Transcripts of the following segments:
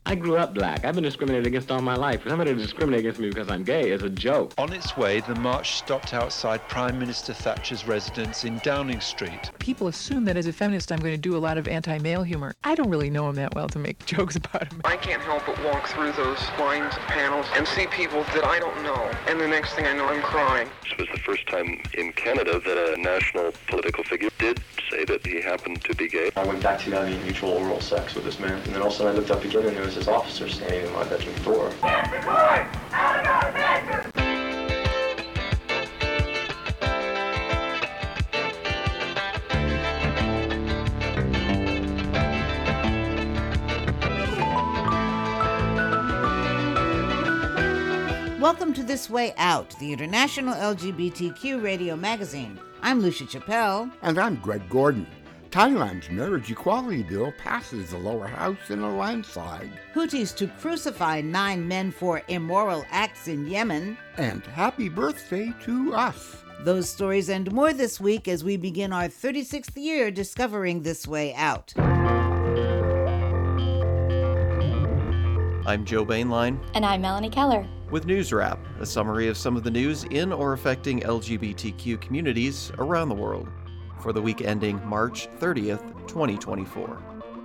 I grew up black. I've been discriminated against all my life. For somebody to discriminate against me because I'm gay is a joke. On its way, the march stopped outside Prime Minister Thatcher's residence in Downing Street. People assume that as a feminist I'm going to do a lot of anti-male humor. I don't really know him that well to make jokes about him. I can't help but walk through those lines of panels and see people that I don't know. And the next thing I know, I'm crying. This was the first time in Canada that a national political figure did say that he happened to be gay. I went back to having mutual oral sex with this man, and then all of a sudden I looked up again and there was this officer standing in my bedroom door. Get the boy out of our bedroom! Welcome to This Way Out, the international LGBTQ radio magazine. I'm Lucia Chappelle. And I'm Greg Gordon. Thailand's marriage equality bill passes the lower house in a landslide. Houthis to crucify 9 men for immoral acts in Yemen. And happy birthday to us. Those stories and more this week as we begin our 36th year discovering This Way Out. I'm Joe Bainline. And I'm Melanie Keller. With News Wrap, a summary of some of the news in or affecting LGBTQ communities around the world for the week ending March 30th, 2024.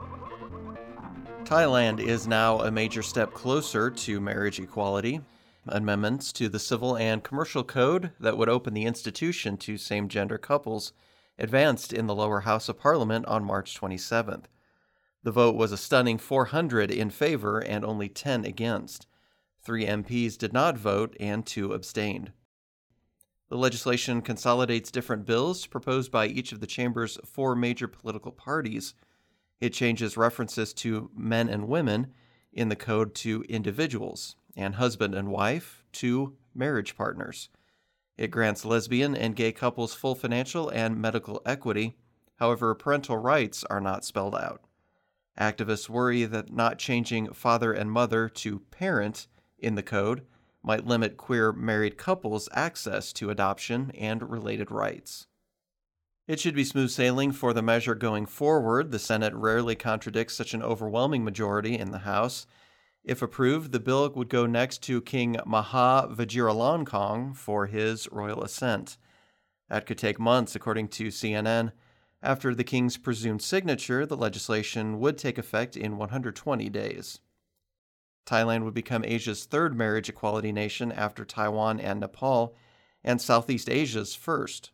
Thailand is now a major step closer to marriage equality. Amendments to the Civil and Commercial Code that would open the institution to same-gender couples advanced in the lower house of Parliament on March 27th. The vote was a stunning 400 in favor and only 10 against. 3 MPs did not vote and 2 abstained. The legislation consolidates different bills proposed by each of the chamber's 4 major political parties. It changes references to men and women in the code to individuals, and husband and wife to marriage partners. It grants lesbian and gay couples full financial and medical equity. However, parental rights are not spelled out. Activists worry that not changing father and mother to parent in the code might limit queer married couples' access to adoption and related rights. It should be smooth sailing for the measure going forward. The Senate rarely contradicts such an overwhelming majority in the House. If approved, the bill would go next to King Maha Vajiralongkorn for his royal assent. That could take months, according to CNN. After the king's presumed signature, the legislation would take effect in 120 days. Thailand would become Asia's 3rd marriage equality nation after Taiwan and Nepal, and Southeast Asia's 1st.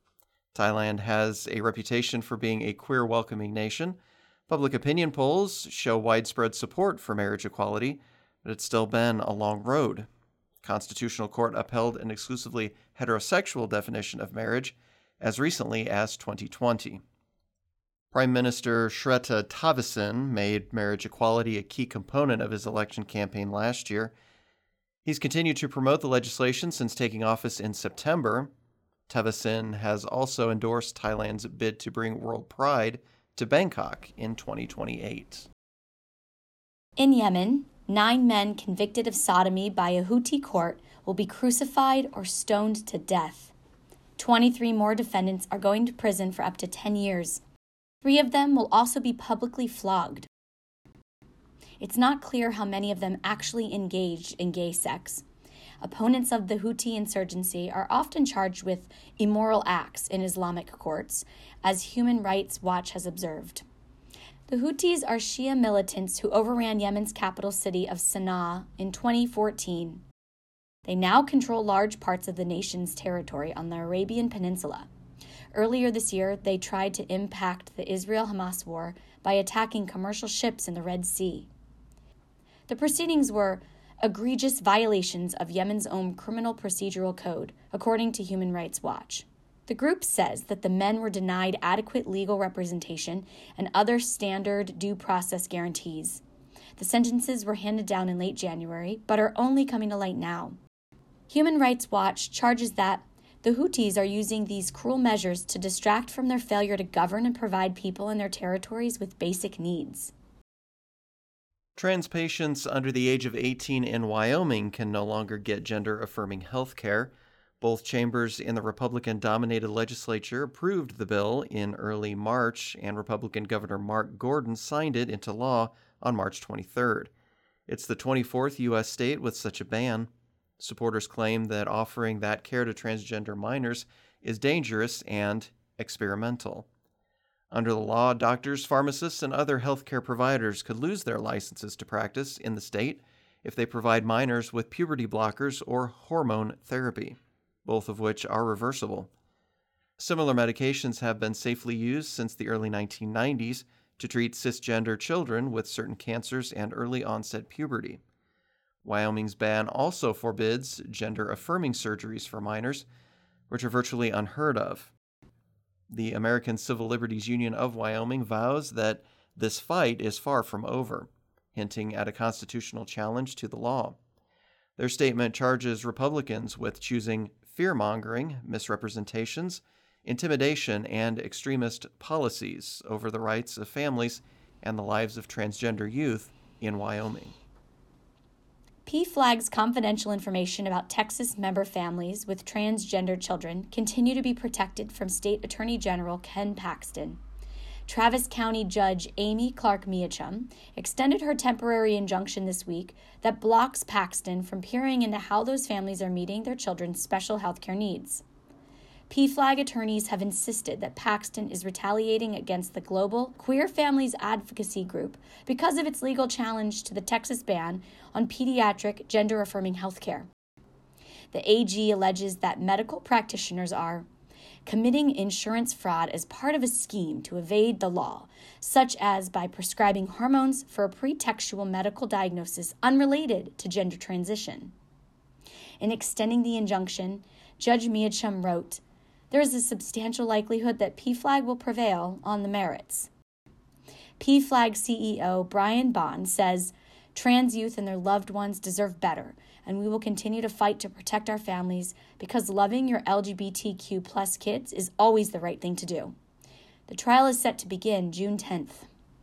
Thailand has a reputation for being a queer-welcoming nation. Public opinion polls show widespread support for marriage equality, but it's still been a long road. Constitutional Court upheld an exclusively heterosexual definition of marriage as recently as 2020. Prime Minister Srettha Thavisin made marriage equality a key component of his election campaign last year. He's continued to promote the legislation since taking office in September. Thavisin has also endorsed Thailand's bid to bring World Pride to Bangkok in 2028. In Yemen, 9 men convicted of sodomy by a Houthi court will be crucified or stoned to death. 23 more defendants are going to prison for up to 10 years. 3 of them will also be publicly flogged. It's not clear how many of them actually engaged in gay sex. Opponents of the Houthi insurgency are often charged with immoral acts in Islamic courts, as Human Rights Watch has observed. The Houthis are Shia militants who overran Yemen's capital city of Sana'a in 2014. They now control large parts of the nation's territory on the Arabian Peninsula. Earlier this year, they tried to impact the Israel-Hamas war by attacking commercial ships in the Red Sea. The proceedings were egregious violations of Yemen's own criminal procedural code, according to Human Rights Watch. The group says that the men were denied adequate legal representation and other standard due process guarantees. The sentences were handed down in late January, but are only coming to light now. Human Rights Watch charges that the Houthis are using these cruel measures to distract from their failure to govern and provide people in their territories with basic needs. Trans patients under the age of 18 in Wyoming can no longer get gender-affirming health care. Both chambers in the Republican-dominated legislature approved the bill in early March, and Republican Governor Mark Gordon signed it into law on March 23rd. It's the 24th U.S. state with such a ban. Supporters claim that offering that care to transgender minors is dangerous and experimental. Under the law, doctors, pharmacists, and other healthcare providers could lose their licenses to practice in the state if they provide minors with puberty blockers or hormone therapy, both of which are reversible. Similar medications have been safely used since the early 1990s to treat cisgender children with certain cancers and early-onset puberty. Wyoming's ban also forbids gender-affirming surgeries for minors, which are virtually unheard of. The American Civil Liberties Union of Wyoming vows that this fight is far from over, hinting at a constitutional challenge to the law. Their statement charges Republicans with choosing fear-mongering, misrepresentations, intimidation, and extremist policies over the rights of families and the lives of transgender youth in Wyoming. PFLAG's confidential information about Texas member families with transgender children continue to be protected from State Attorney General Ken Paxton. Travis County Judge Amy Clark Meacham extended her temporary injunction this week that blocks Paxton from peering into how those families are meeting their children's special health care needs. PFLAG attorneys have insisted that Paxton is retaliating against the global Queer Families Advocacy Group because of its legal challenge to the Texas ban on pediatric gender-affirming health care. The AG alleges that medical practitioners are committing insurance fraud as part of a scheme to evade the law, such as by prescribing hormones for a pretextual medical diagnosis unrelated to gender transition. In extending the injunction, Judge Meacham wrote, "There is a substantial likelihood that PFLAG will prevail on the merits." PFLAG CEO Brian Bond says, "Trans youth and their loved ones deserve better, and we will continue to fight to protect our families because loving your LGBTQ plus kids is always the right thing to do." The trial is set to begin June 10th.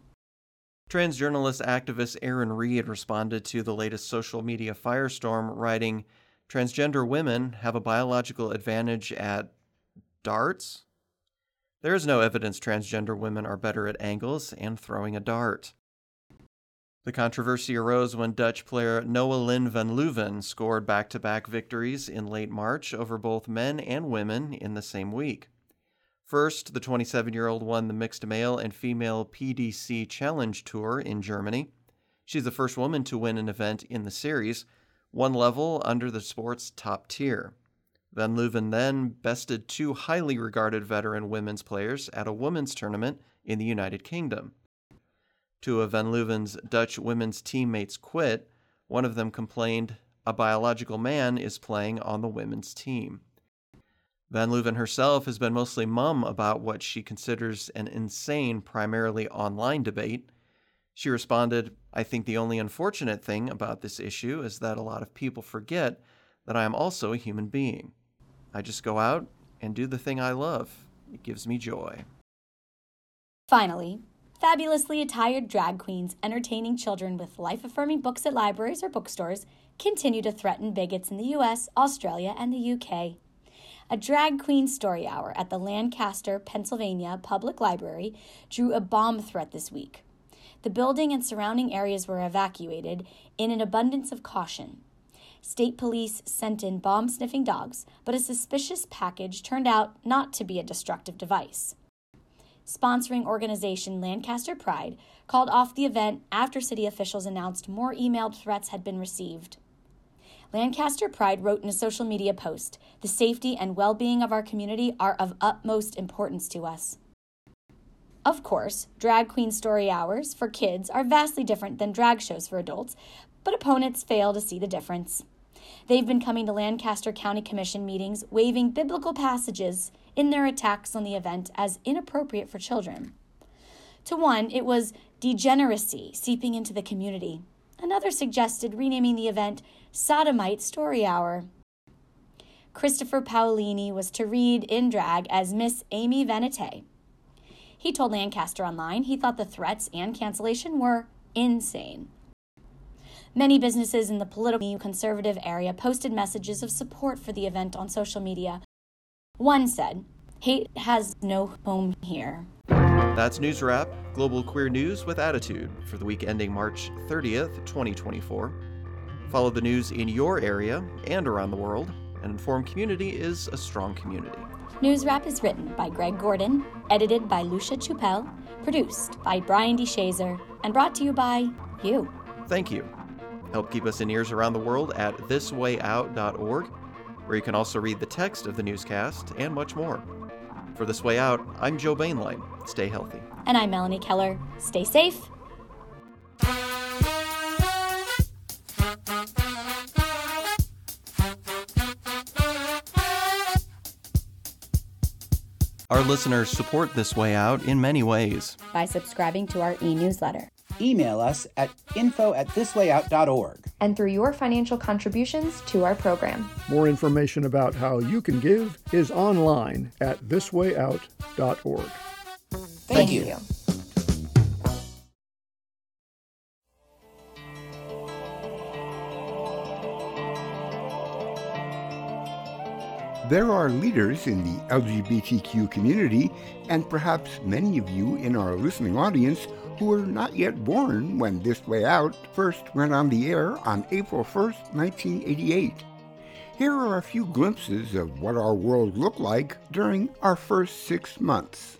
Trans journalist activist Aaron Reed responded to the latest social media firestorm, writing, "Transgender women have a biological advantage at darts? There is no evidence transgender women are better at angles and throwing a dart." The controversy arose when Dutch player Noah-Lynn van Leuven scored back-to-back victories in late March over both men and women in the same week. First, the 27-year-old won the mixed male and female PDC Challenge Tour in Germany. She's the first woman to win an event in the series, one level under the sport's top tier. Van Leuven then bested two highly regarded veteran women's players at a women's tournament in the United Kingdom. Two of Van Leuven's Dutch women's teammates quit. One of them complained a biological man is playing on the women's team. Van Leuven herself has been mostly mum about what she considers an insane, primarily online debate. She responded, "I think the only unfortunate thing about this issue is that a lot of people forget that I am also a human being. I just go out and do the thing I love. It gives me joy." Finally, fabulously attired drag queens entertaining children with life-affirming books at libraries or bookstores continue to threaten bigots in the U.S., Australia, and the U.K. A drag queen story hour at the Lancaster, Pennsylvania Public Library drew a bomb threat this week. The building and surrounding areas were evacuated in an abundance of caution. State police sent in bomb-sniffing dogs, but a suspicious package turned out not to be a destructive device. Sponsoring organization Lancaster Pride called off the event after city officials announced more emailed threats had been received. Lancaster Pride wrote in a social media post, "The safety and well-being of our community are of utmost importance to us." Of course, drag queen story hours for kids are vastly different than drag shows for adults, but opponents fail to see the difference. They've been coming to Lancaster County Commission meetings waving biblical passages in their attacks on the event as inappropriate for children. To one, it was degeneracy seeping into the community. Another suggested renaming the event Sodomite Story Hour. Christopher Paolini was to read in drag as Miss Amy Vanité. He told Lancaster Online he thought the threats and cancellation were insane. Many businesses in the politically conservative area posted messages of support for the event on social media. One said, "Hate has no home here." That's News Wrap, global queer news with attitude for the week ending March 30th, 2024. Follow the news in your area and around the world. An informed community is a strong community. News Wrap is written by Greg Gordon, edited by Lucia Chappelle, produced by Brian DeShazer, and brought to you by you. Thank you. Help keep us in ears around the world at thiswayout.org, where you can also read the text of the newscast and much more. For This Way Out, I'm Joe Bainline. Stay healthy. And I'm Melanie Keller. Stay safe. Our listeners support This Way Out in many ways. By subscribing to our e-newsletter. Email us at info@thiswayout.org. And through your financial contributions to our program. More information about how you can give is online at thiswayout.org. Thank you. There are leaders in the LGBTQ community, and perhaps many of you in our listening audience, who were not yet born when This Way Out first went on the air on April 1st, 1988. Here are a few glimpses of what our world looked like during our first 6 months.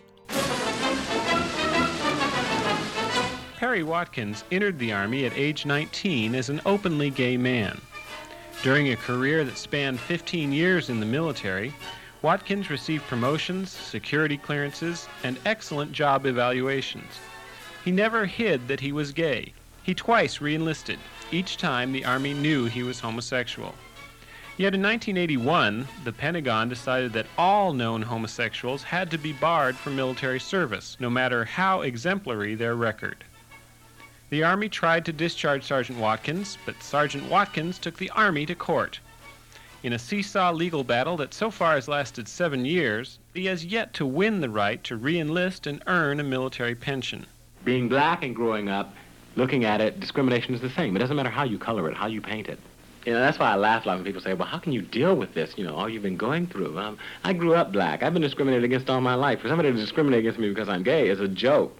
Perry Watkins entered the Army at age 19 as an openly gay man. During a career that spanned 15 years in the military, Watkins received promotions, security clearances, and excellent job evaluations. He never hid that he was gay. He twice re-enlisted. Each time the Army knew he was homosexual. Yet in 1981, the Pentagon decided that all known homosexuals had to be barred from military service, no matter how exemplary their record. The Army tried to discharge Sergeant Watkins, but Sergeant Watkins took the Army to court. In a seesaw legal battle that so far has lasted 7 years, he has yet to win the right to re-enlist and earn a military pension. Being black and growing up, looking at it, discrimination is the same. It doesn't matter how you color it, how you paint it. You know, that's why I laugh a lot when people say, well, how can you deal with this, all you've been going through? I grew up black. I've been discriminated against all my life. For somebody to discriminate against me because I'm gay is a joke.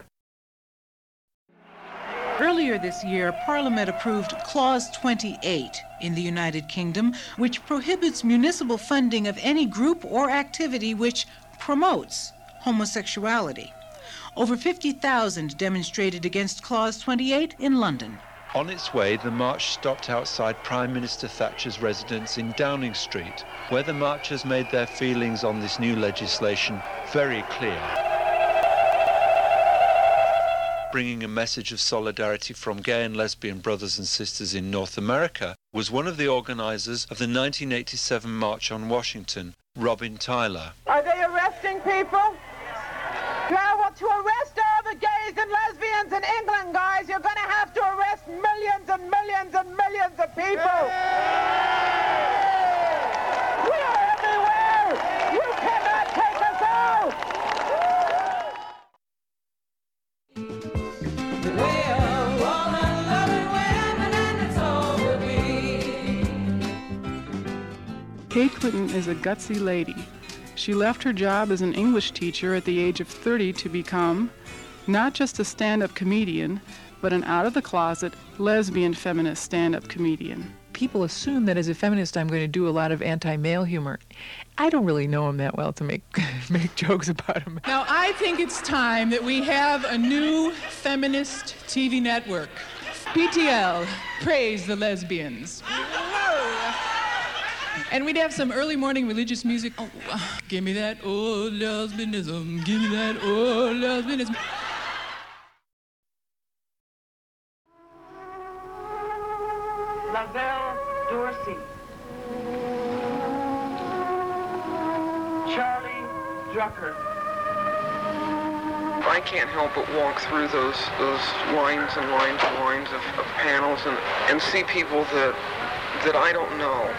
Earlier this year, Parliament approved Clause 28 in the United Kingdom, which prohibits municipal funding of any group or activity which promotes homosexuality. Over 50,000 demonstrated against Clause 28 in London. On its way, the march stopped outside Prime Minister Thatcher's residence in Downing Street, where the marchers made their feelings on this new legislation very clear. Bringing a message of solidarity from gay and lesbian brothers and sisters in North America was one of the organizers of the 1987 March on Washington, Robin Tyler. Are they arresting people? Well, to arrest all the gays and lesbians in England, guys, you're going to have to arrest millions and millions and millions of people. We are everywhere. You cannot take us out. Kate Clinton is a gutsy lady. She left her job as an English teacher at the age of 30 to become not just a stand-up comedian, but an out-of-the-closet, lesbian feminist stand-up comedian. People assume that as a feminist I'm going to do a lot of anti-male humor. I don't really know him that well to make jokes about him. Now, I think it's time that we have a new feminist TV network. PTL, Praise the Lesbians. And we'd have some early morning religious music. Oh, give me that old lesbianism. Give me that old lesbianism. Lavelle Dorsey. Charlie Drucker. I can't help but walk through those lines and lines and lines of panels and see people that I don't know.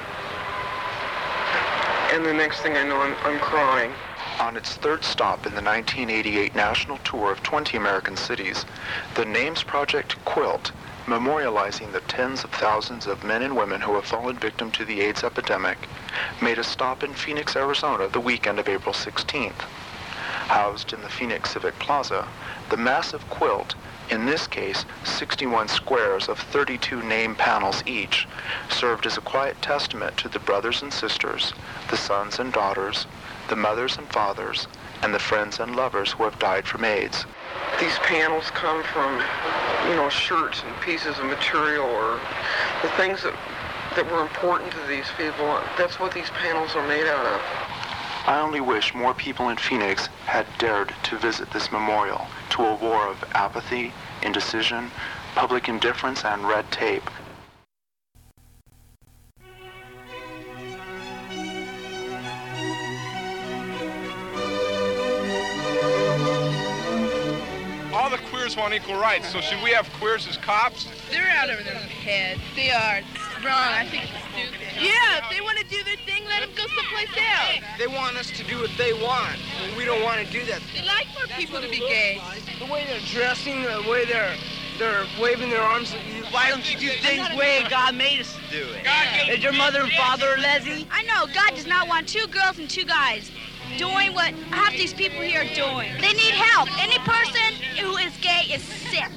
And the next thing I know, I'm crying. On its third stop in the 1988 national tour of 20 American cities, the Names Project Quilt, memorializing the tens of thousands of men and women who have fallen victim to the AIDS epidemic, made a stop in Phoenix, Arizona the weekend of April 16th. Housed in the Phoenix Civic Plaza, The massive quilt, in this case 61 squares of 32 name panels each, served as a quiet testament to the brothers and sisters, the sons and daughters, the mothers and fathers, and the friends and lovers who have died from AIDS. These panels come from, shirts and pieces of material or the things that were important to these people. That's what these panels are made out of. I only wish more people in Phoenix had dared to visit this memorial to a war of apathy, indecision, public indifference, and red tape. All the queers want equal rights, so should we have queers as cops? They're out of their head. They are wrong. I think it's stupid. Yeah, if they want to do their thing, let them go someplace else. They want us to do what they want. We don't want to do that. They like for people to be gay. The way they're dressing, the way they're waving their arms. Why don't you do things the way God made us to do it? Is your mother and father Leslie? I know. God does not want two girls and two guys doing what half these people here are doing. They need help. Any person who is gay is sick.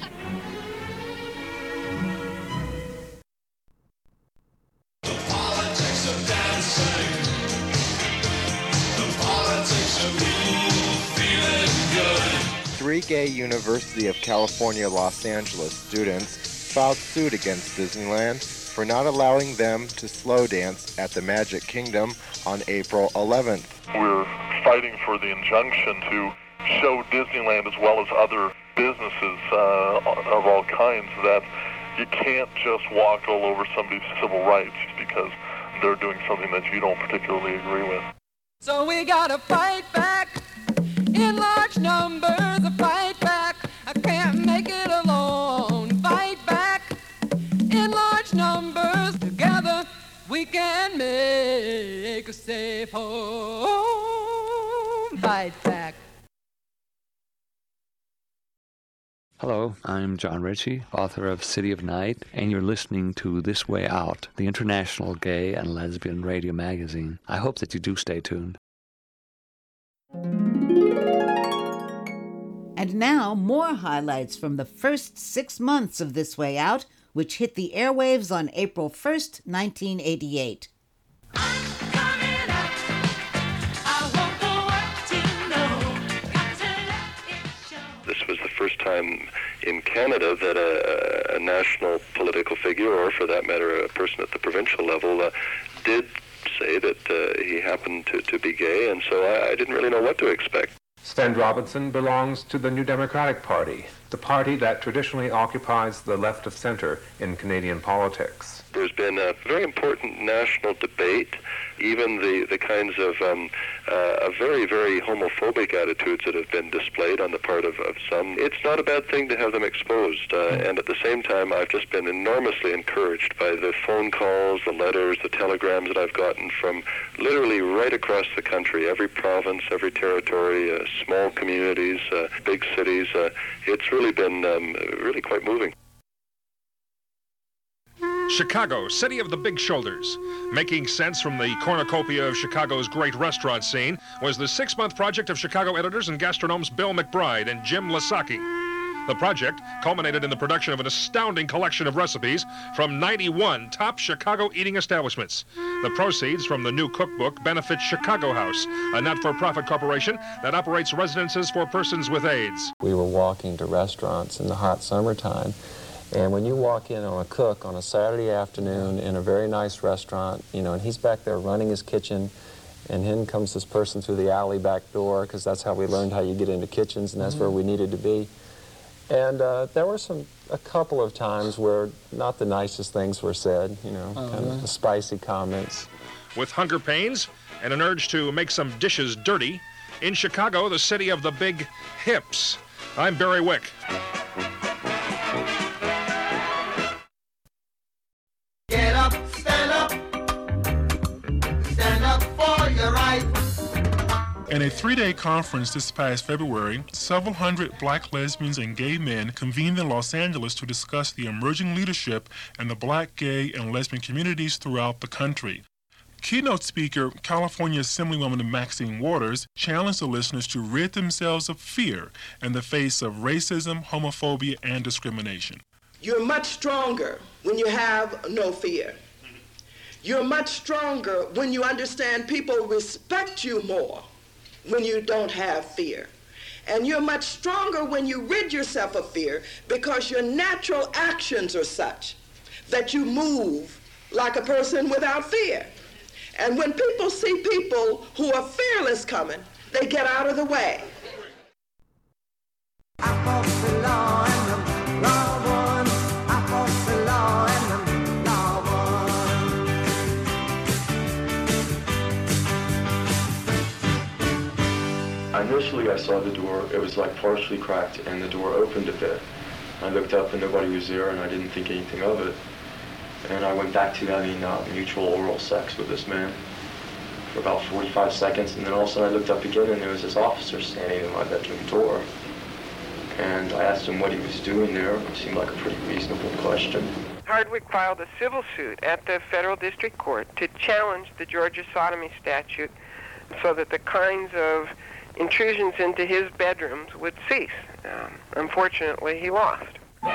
The politics of dancing. The politics of you feeling good. 3 gay University of California, Los Angeles students filed suit against Disneyland for not allowing them to slow dance at the Magic Kingdom on April 11th. We're fighting for the injunction to show Disneyland as well as other businesses of all kinds that you can't just walk all over somebody's civil rights because they're doing something that you don't particularly agree with. So we gotta fight back in large numbers, fight back. I can't make it alone. Fight back in large numbers. Together we can make a safe home. Fight back. Hello, I'm John Ritchie, author of City of Night, and you're listening to This Way Out, the international gay and lesbian radio magazine. I hope that you do stay tuned. And now, more highlights from the first 6 months of This Way Out, which hit the airwaves on April 1st, 1988. This was the first time in Canada that a national political figure, or for that matter, a person at the provincial level, did say that he happened to be gay, and so I didn't really know what to expect. Stan Robinson belongs to the New Democratic Party, the party that traditionally occupies the left of center in Canadian politics. There's been a very important national debate, even the kinds of very, very homophobic attitudes that have been displayed on the part of some. It's not a bad thing to have them exposed, and at the same time, I've just been enormously encouraged by the phone calls, the letters, the telegrams that I've gotten from literally right across the country, every province, every territory, small communities, big cities. It's really been really quite moving. Chicago, city of the big shoulders. Making sense from the cornucopia of Chicago's great restaurant scene was the 6-month project of Chicago editors and gastronomes Bill McBride and Jim Lasaki. The project culminated in the production of an astounding collection of recipes from 91 top Chicago eating establishments. The proceeds from the new cookbook benefit Chicago House, a not-for-profit corporation that operates residences for persons with AIDS. We were walking to restaurants in the hot summertime, and when you walk in on a cook on a Saturday afternoon in a very nice restaurant, and he's back there running his kitchen, and in comes this person through the alley back door, because that's how we learned how you get into kitchens, and that's where we needed to be. And there were a couple of times where not the nicest things were said, kind of the spicy comments. With hunger pains and an urge to make some dishes dirty, in Chicago, the city of the big hips, I'm Barry Wick. Get up, stand up for your right. In a 3-day conference this past February, several hundred black lesbians and gay men convened in Los Angeles to discuss the emerging leadership in the black, gay, and lesbian communities throughout the country. Keynote speaker, California Assemblywoman Maxine Waters, challenged the listeners to rid themselves of fear in the face of racism, homophobia, and discrimination. You're much stronger when you have no fear. You're much stronger when you understand people respect you more when you don't have fear. And you're much stronger when you rid yourself of fear because your natural actions are such that you move like a person without fear. And when people see people who are fearless coming, they get out of the way. Initially, I saw the door. It was like partially cracked, and the door opened a bit. I looked up, and nobody was there, and I didn't think anything of it. And I went back to having mutual oral sex with this man for about 45 seconds, and then all of a sudden I looked up again, and there was this officer standing in my bedroom door. And I asked him what he was doing there. It seemed like a pretty reasonable question. Hardwick filed a civil suit at the federal district court to challenge the Georgia sodomy statute so that the kinds of intrusions into his bedrooms would cease. Unfortunately, he lost.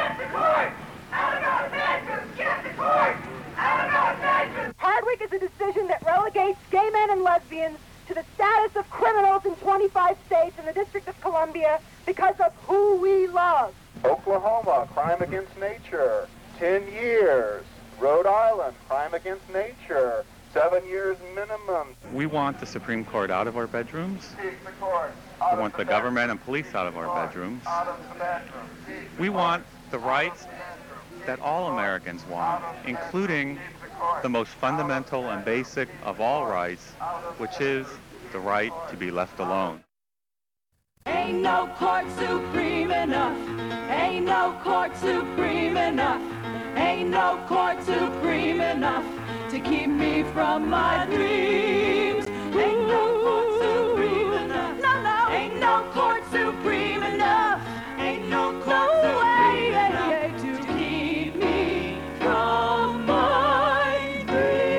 Hardwick is a decision that relegates gay men and lesbians to the status of criminals in 25 states and the District of Columbia because of who we love. Oklahoma, crime against nature, 10 years. Rhode Island, crime against nature, 7 years minimum. We want the Supreme Court out of our bedrooms. We want the government and police out of our bedrooms. We want the rights that all Americans want, including the most fundamental and basic of all rights, which is the right to be left alone. Ain't no court supreme enough. Ain't no court supreme enough. Ain't no court supreme enough to keep me from my dreams. Ain't no court supreme enough. No, no. Ain't no court supreme enough. Ain't no court supreme enough to keep me from my dreams.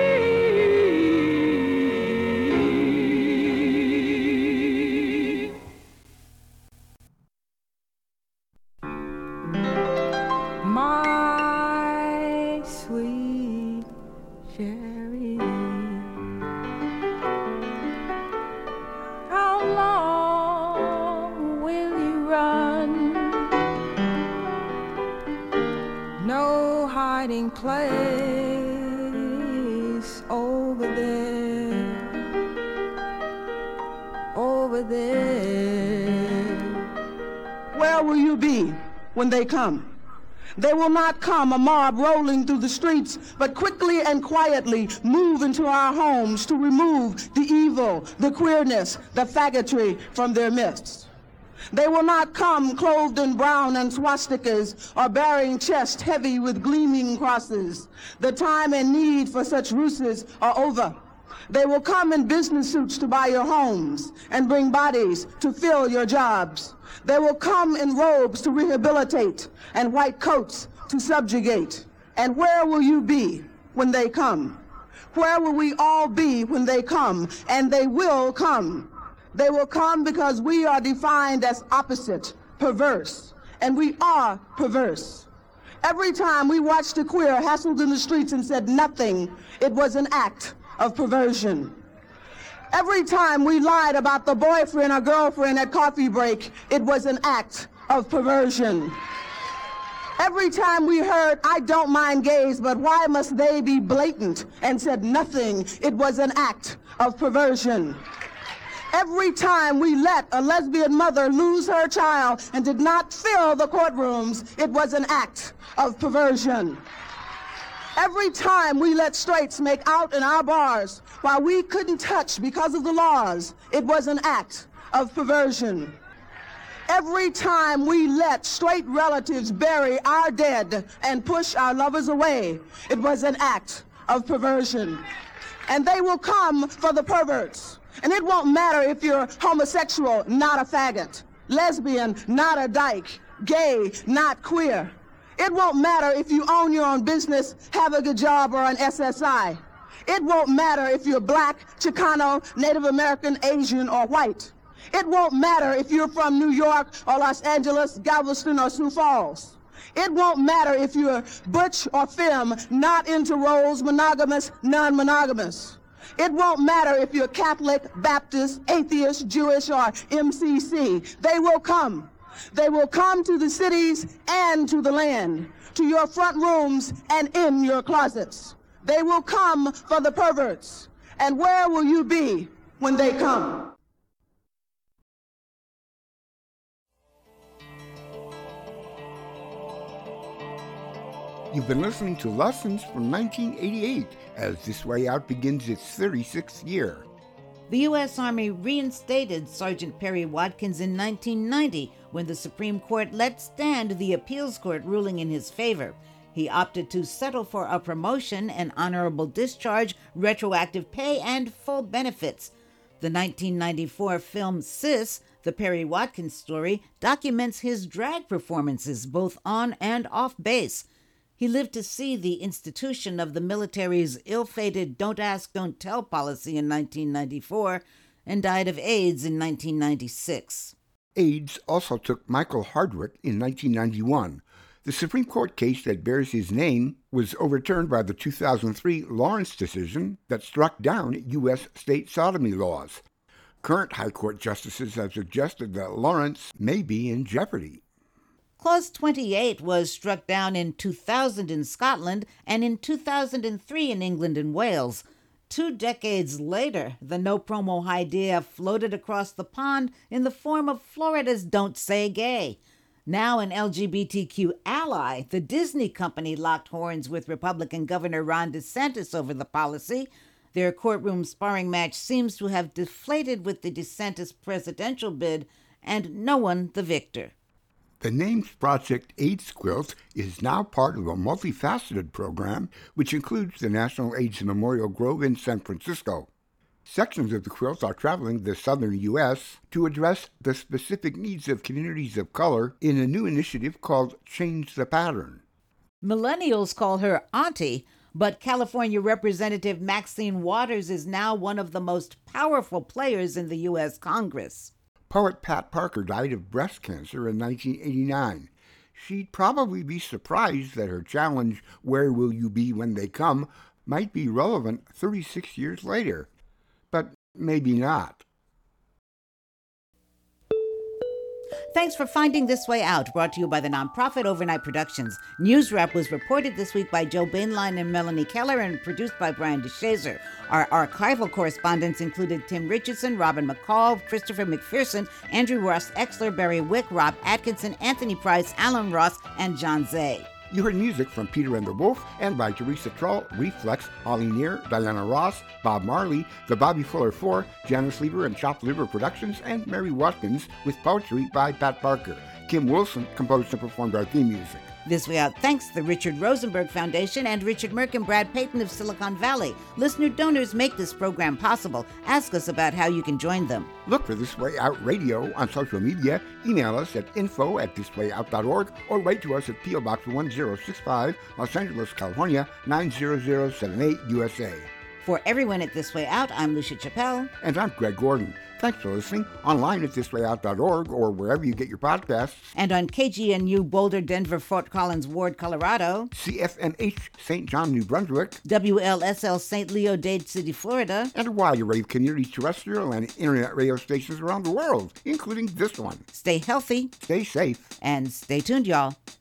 My sweet Sherry, how long will you run? No hiding place over there, over there. Where will you be when they come? They will not come a mob rolling through the streets, but quickly and quietly move into our homes to remove the evil, the queerness, the faggotry from their midst. They will not come clothed in brown and swastikas or bearing chests heavy with gleaming crosses. The time and need for such ruses are over. They will come in business suits to buy your homes and bring bodies to fill your jobs. They will come in robes to rehabilitate and white coats to subjugate. And where will you be when they come? Where will we all be when they come? And they will come. They will come because we are defined as opposite, perverse, and we are perverse. Every time we watched a queer hassled in the streets and said nothing, it was an act of perversion. Every time we lied about the boyfriend or girlfriend at coffee break, it was an act of perversion. Every time we heard, I don't mind gays, but why must they be blatant, and said nothing, it was an act of perversion. Every time we let a lesbian mother lose her child and did not fill the courtrooms, it was an act of perversion. Every time we let straights make out in our bars while we couldn't touch because of the laws, it was an act of perversion. Every time we let straight relatives bury our dead and push our lovers away, it was an act of perversion. And they will come for the perverts. And it won't matter if you're homosexual, not a faggot, lesbian, not a dyke, gay, not queer. It won't matter if you own your own business, have a good job, or an SSI. It won't matter if you're black, Chicano, Native American, Asian, or white. It won't matter if you're from New York or Los Angeles, Galveston, or Sioux Falls. It won't matter if you're butch or femme, not into roles, monogamous, non-monogamous. It won't matter if you're Catholic, Baptist, atheist, Jewish, or MCC. They will come. They will come to the cities and to the land, to your front rooms and in your closets. They will come for the perverts. And where will you be when they come? You've been listening to Lessons from 1988 as This Way Out begins its 36th year. The U.S. Army reinstated Sergeant Perry Watkins in 1990 when the Supreme Court let stand the appeals court ruling in his favor. He opted to settle for a promotion, an honorable discharge, retroactive pay, and full benefits. The 1994 film Sis, the Perry Watkins story, documents his drag performances both on and off base. He lived to see the institution of the military's ill-fated Don't Ask, Don't Tell policy in 1994 and died of AIDS in 1996. AIDS also took Michael Hardwick in 1991. The Supreme Court case that bears his name was overturned by the 2003 Lawrence decision that struck down U.S. state sodomy laws. Current High Court justices have suggested that Lawrence may be in jeopardy. Clause 28 was struck down in 2000 in Scotland and in 2003 in England and Wales. 2 decades later, the no-promo idea floated across the pond in the form of Florida's Don't Say Gay. Now an LGBTQ ally, the Disney company locked horns with Republican Governor Ron DeSantis over the policy. Their courtroom sparring match seems to have deflated with the DeSantis presidential bid, and no one the victor. The NAMES Project AIDS Quilt is now part of a multifaceted program which includes the National AIDS Memorial Grove in San Francisco. Sections of the quilt are traveling the southern U.S. to address the specific needs of communities of color in a new initiative called Change the Pattern. Millennials call her Auntie, but California Representative Maxine Waters is now one of the most powerful players in the U.S. Congress. Poet Pat Parker died of breast cancer in 1989. She'd probably be surprised that her challenge, Where Will You Be When They Come, might be relevant 36 years later. But maybe not. Thanks for finding This Way Out, brought to you by the nonprofit Overnight Productions. News Wrap was reported this week by Joe Bainline and Melanie Keller and produced by Brian DeShazer. Our archival correspondents included Tim Richardson, Robin McCall, Christopher McPherson, Andrew Ross Exler, Barry Wick, Rob Atkinson, Anthony Price, Alan Ross, and John Zay. You heard music from Peter and the Wolf and by Teresa Trull, Reflex, Ollie Neer, Diana Ross, Bob Marley, The Bobby Fuller 4, Janice Lieber and Chopped Liver Productions, and Mary Watkins with poetry by Pat Parker. Kim Wilson composed and performed our theme music. This Way Out thanks the Richard Rosenberg Foundation and Richard Merck and Brad Payton of Silicon Valley. Listener donors make this program possible. Ask us about how you can join them. Look for This Way Out Radio on social media. Email us at info@thiswayout.org or write to us at P.O. Box 1065, Los Angeles, California, 90078, USA. For everyone at This Way Out, I'm Lucia Chappelle. And I'm Greg Gordon. Thanks for listening. Online at thiswayout.org or wherever you get your podcasts. And on KGNU Boulder, Denver, Fort Collins, Ward, Colorado. CFNH St. John, New Brunswick. WLSL St. Leo, Dade City, Florida. And a wide array of community terrestrial and internet radio stations around the world, including this one. Stay healthy. Stay safe. And stay tuned, y'all.